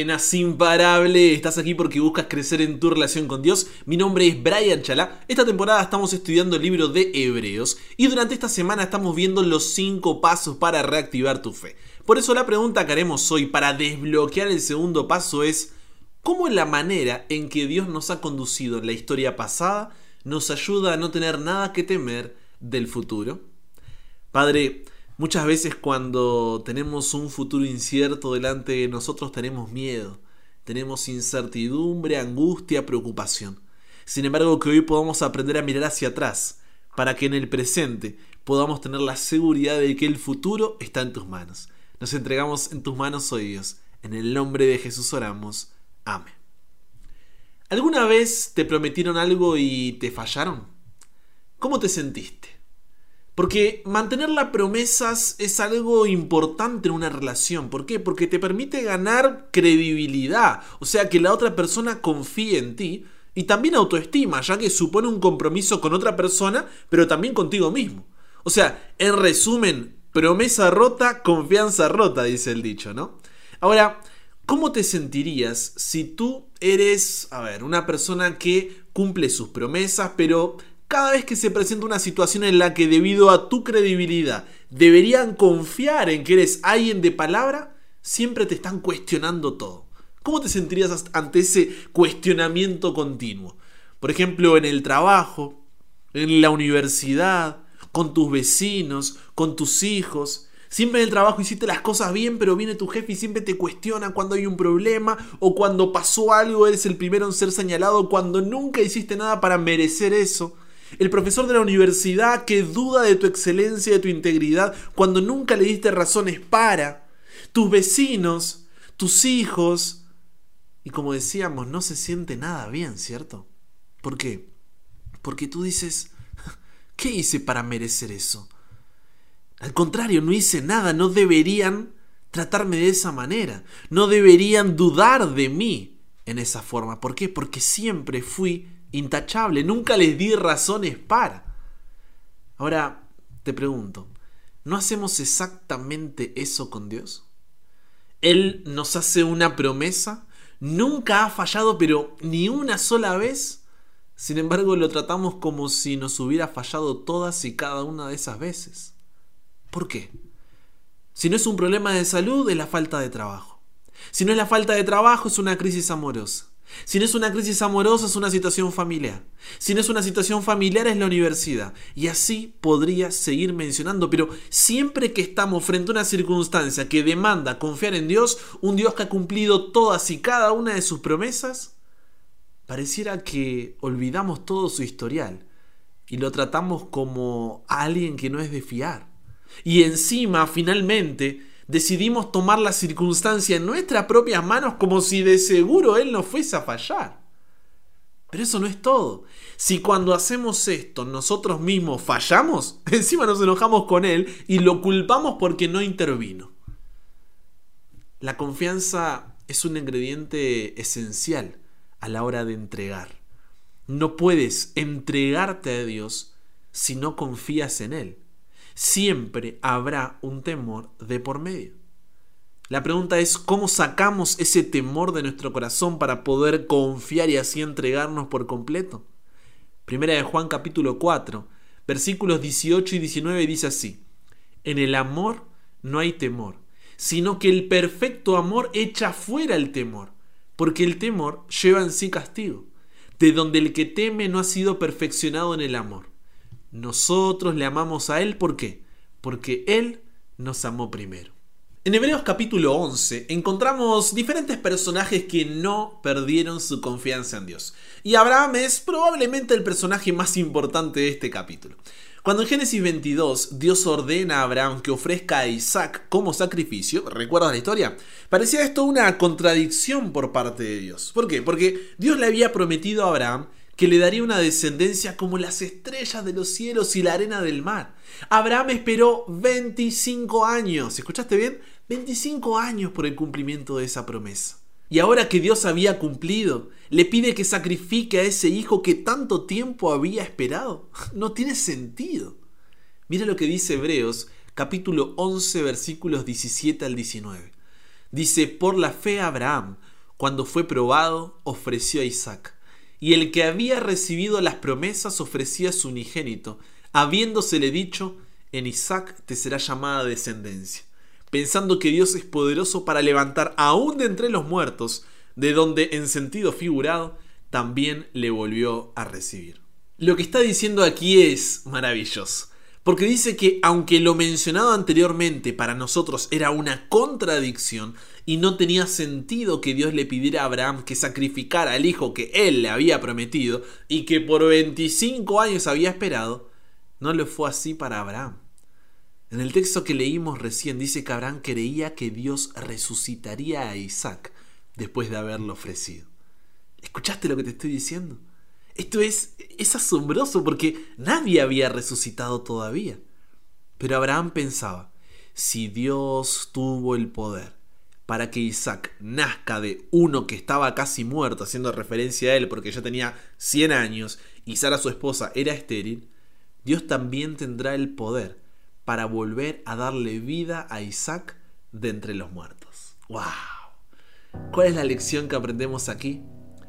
buenas, imparable. Estás aquí porque buscas crecer en tu relación con Dios. Mi nombre es Brian Chalá. Esta temporada estamos estudiando el libro de Hebreos y durante esta semana estamos viendo los 5 pasos para reactivar tu fe. Por eso la pregunta que haremos hoy para desbloquear el segundo paso es: ¿cómo la manera en que Dios nos ha conducido en la historia pasada nos ayuda a no tener nada que temer del futuro? Padre, muchas veces cuando tenemos un futuro incierto delante de nosotros tenemos miedo, tenemos incertidumbre, angustia, preocupación. Sin embargo, que hoy podamos aprender a mirar hacia atrás para que en el presente podamos tener la seguridad de que el futuro está en tus manos. Nos entregamos en tus manos hoy, Dios. En el nombre de Jesús oramos. Amén. ¿Alguna vez te prometieron algo y te fallaron? ¿Cómo te sentiste? Porque mantener las promesas es algo importante en una relación. ¿Por qué? Porque te permite ganar credibilidad. O sea, que la otra persona confíe en ti. Y también autoestima, ya que supone un compromiso con otra persona, pero también contigo mismo. O sea, en resumen, promesa rota, confianza rota, dice el dicho, ¿no? Ahora, ¿cómo te sentirías si tú eres, una persona que cumple sus promesas, pero cada vez que se presenta una situación en la que debido a tu credibilidad deberían confiar en que eres alguien de palabra, siempre te están cuestionando todo? ¿Cómo te sentirías ante ese cuestionamiento continuo? Por ejemplo, en el trabajo, en la universidad, con tus vecinos, con tus hijos. Siempre en el trabajo hiciste las cosas bien, pero viene tu jefe y siempre te cuestiona cuando hay un problema o cuando pasó algo, eres el primero en ser señalado cuando nunca hiciste nada para merecer eso. El profesor de la universidad que duda de tu excelencia, de tu integridad, cuando nunca le diste razones para. Tus vecinos, tus hijos. Y como decíamos, no se siente nada bien, ¿cierto? ¿Por qué? Porque tú dices, ¿qué hice para merecer eso? Al contrario, no hice nada, no deberían tratarme de esa manera. No deberían dudar de mí en esa forma. ¿Por qué? Porque siempre fui intachable, nunca les di razones para. Ahora, te pregunto, ¿no hacemos exactamente eso con Dios? Él nos hace una promesa, nunca ha fallado, pero ni una sola vez. Sin embargo, lo tratamos como si nos hubiera fallado todas y cada una de esas veces. ¿Por qué? Si no es un problema de salud, es la falta de trabajo. Si no es la falta de trabajo, es una crisis amorosa. Si no es una crisis amorosa, es una situación familiar. Si no es una situación familiar, es la universidad. Y así podría seguir mencionando. Pero siempre que estamos frente a una circunstancia que demanda confiar en Dios, un Dios que ha cumplido todas y cada una de sus promesas, pareciera que olvidamos todo su historial y lo tratamos como a alguien que no es de fiar. Y encima, finalmente, decidimos tomar la circunstancia en nuestras propias manos como si de seguro Él no fuese a fallar. Pero eso no es todo. Si cuando hacemos esto nosotros mismos fallamos, encima nos enojamos con Él y lo culpamos porque no intervino. La confianza es un ingrediente esencial a la hora de entregar. No puedes entregarte a Dios si no confías en Él. Siempre habrá un temor de por medio. La pregunta es: ¿cómo sacamos ese temor de nuestro corazón para poder confiar y así entregarnos por completo? Primera de Juan capítulo 4, versículos 18 y 19 dice así: en el amor no hay temor, sino que el perfecto amor echa fuera el temor, porque el temor lleva en sí castigo, de donde el que teme no ha sido perfeccionado en el amor. Nosotros le amamos a Él, ¿por qué? Porque Él nos amó primero. En Hebreos capítulo 11 encontramos diferentes personajes que no perdieron su confianza en Dios. Y Abraham es probablemente el personaje más importante de este capítulo. Cuando en Génesis 22 Dios ordena a Abraham que ofrezca a Isaac como sacrificio, ¿recuerdas la historia? Parecía esto una contradicción por parte de Dios. ¿Por qué? Porque Dios le había prometido a Abraham que le daría una descendencia como las estrellas de los cielos y la arena del mar. Abraham esperó 25 años, ¿escuchaste bien? 25 años por el cumplimiento de esa promesa. Y ahora que Dios había cumplido, le pide que sacrifique a ese hijo que tanto tiempo había esperado. No tiene sentido. Mira lo que dice Hebreos, capítulo 11, versículos 17 al 19. Dice: por la fe Abraham, cuando fue probado, ofreció a Isaac. Y el que había recibido las promesas ofrecía a su unigénito, habiéndosele dicho: en Isaac te será llamada descendencia, pensando que Dios es poderoso para levantar aún de entre los muertos, de donde, en sentido figurado, también le volvió a recibir. Lo que está diciendo aquí es maravilloso, porque dice que aunque lo mencionado anteriormente para nosotros era una contradicción y no tenía sentido que Dios le pidiera a Abraham que sacrificara al hijo que él le había prometido y que por 25 años había esperado, no lo fue así para Abraham. En el texto que leímos recién dice que Abraham creía que Dios resucitaría a Isaac después de haberlo ofrecido. ¿Escuchaste lo que te estoy diciendo? Esto es asombroso porque nadie había resucitado todavía. Pero Abraham pensaba, si Dios tuvo el poder para que Isaac nazca de uno que estaba casi muerto, haciendo referencia a él porque ya tenía 100 años y Sara, su esposa, era estéril, Dios también tendrá el poder para volver a darle vida a Isaac de entre los muertos. ¡Wow! ¿Cuál es la lección que aprendemos aquí?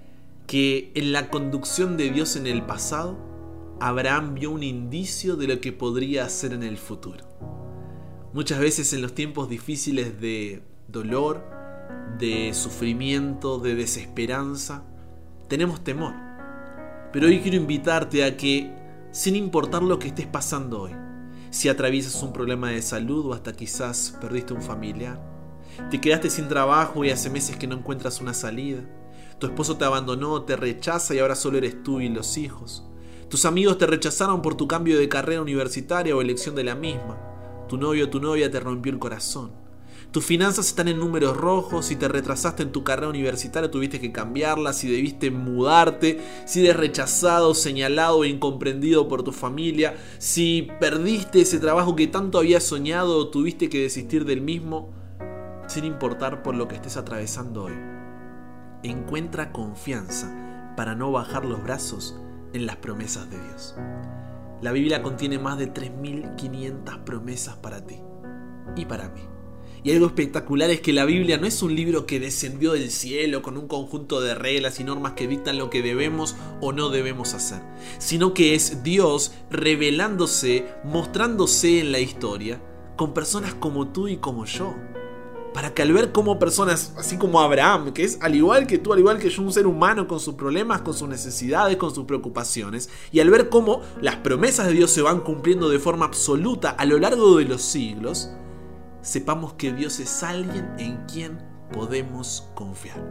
Que en la conducción de Dios en el pasado, Abraham vio un indicio de lo que podría hacer en el futuro. Muchas veces en los tiempos difíciles de dolor, de sufrimiento, de desesperanza, tenemos temor. Pero hoy quiero invitarte a que, sin importar lo que estés pasando hoy, si atraviesas un problema de salud o hasta quizás perdiste un familiar, te quedaste sin trabajo y hace meses que no encuentras una salida, tu esposo te abandonó, te rechaza y ahora solo eres tú y los hijos, tus amigos te rechazaron por tu cambio de carrera universitaria o elección de la misma, tu novio o tu novia te rompió el corazón, tus finanzas están en números rojos, si te retrasaste en tu carrera universitaria tuviste que cambiarla, si debiste mudarte, si eres rechazado, señalado e incomprendido por tu familia, si perdiste ese trabajo que tanto habías soñado o tuviste que desistir del mismo, sin importar por lo que estés atravesando hoy. Encuentra confianza para no bajar los brazos en las promesas de Dios. La Biblia contiene más de 3.500 promesas para ti y para mí. Y algo espectacular es que la Biblia no es un libro que descendió del cielo con un conjunto de reglas y normas que dictan lo que debemos o no debemos hacer, sino que es Dios revelándose, mostrándose en la historia con personas como tú y como yo. Para que al ver cómo personas, así como Abraham, que es al igual que tú, al igual que yo, un ser humano con sus problemas, con sus necesidades, con sus preocupaciones, y al ver cómo las promesas de Dios se van cumpliendo de forma absoluta a lo largo de los siglos, sepamos que Dios es alguien en quien podemos confiar.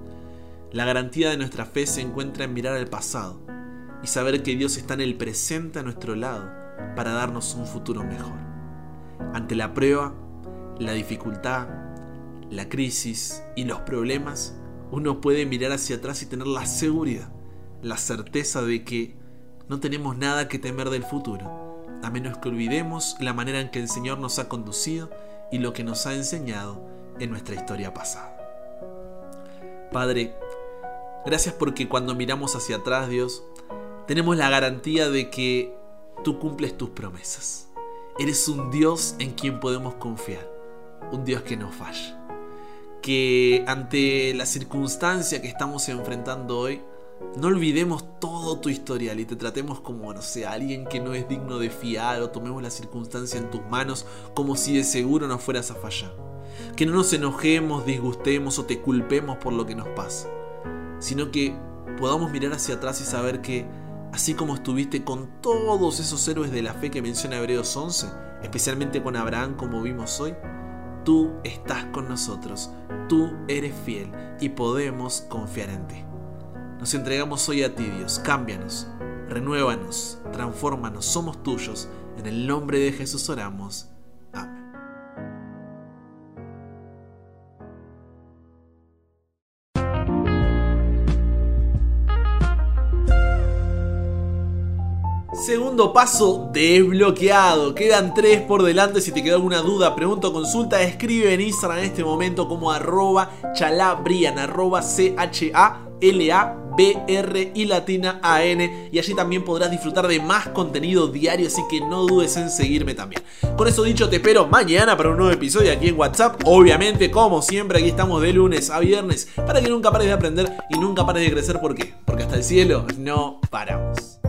La garantía de nuestra fe se encuentra en mirar al pasado y saber que Dios está en el presente a nuestro lado para darnos un futuro mejor. Ante la prueba, la dificultad, la crisis y los problemas, uno puede mirar hacia atrás y tener la seguridad, la certeza de que no tenemos nada que temer del futuro, a menos que olvidemos la manera en que el Señor nos ha conducido y lo que nos ha enseñado en nuestra historia pasada. Padre, gracias porque cuando miramos hacia atrás, Dios, tenemos la garantía de que tú cumples tus promesas. Eres un Dios en quien podemos confiar, un Dios que no falla. Que ante la circunstancia que estamos enfrentando hoy, no olvidemos todo tu historial y te tratemos como, no sé, alguien que no es digno de fiar, o tomemos la circunstancia en tus manos como si de seguro no fueras a fallar. Que no nos enojemos, disgustemos o te culpemos por lo que nos pasa, sino que podamos mirar hacia atrás y saber que, así como estuviste con todos esos héroes de la fe que menciona Hebreos 11, especialmente con Abraham como vimos hoy, tú estás con nosotros, tú eres fiel y podemos confiar en ti. Nos entregamos hoy a ti, Dios. Cámbianos, renuévanos, transfórmanos, somos tuyos. En el nombre de Jesús oramos. Amén. Segundo paso desbloqueado. Quedan 3 por delante. Si te quedó alguna duda, pregunta o consulta, escribe en Instagram en este momento como @chalabrian, @CHALABRIAN. BR y latina AN, y allí también podrás disfrutar de más contenido diario, así que no dudes en seguirme también. Con eso dicho, te espero mañana para un nuevo episodio aquí en WhatsApp. Obviamente, como siempre, aquí estamos de lunes a viernes para que nunca pares de aprender y nunca pares de crecer. ¿Por qué? Porque hasta el cielo no paramos.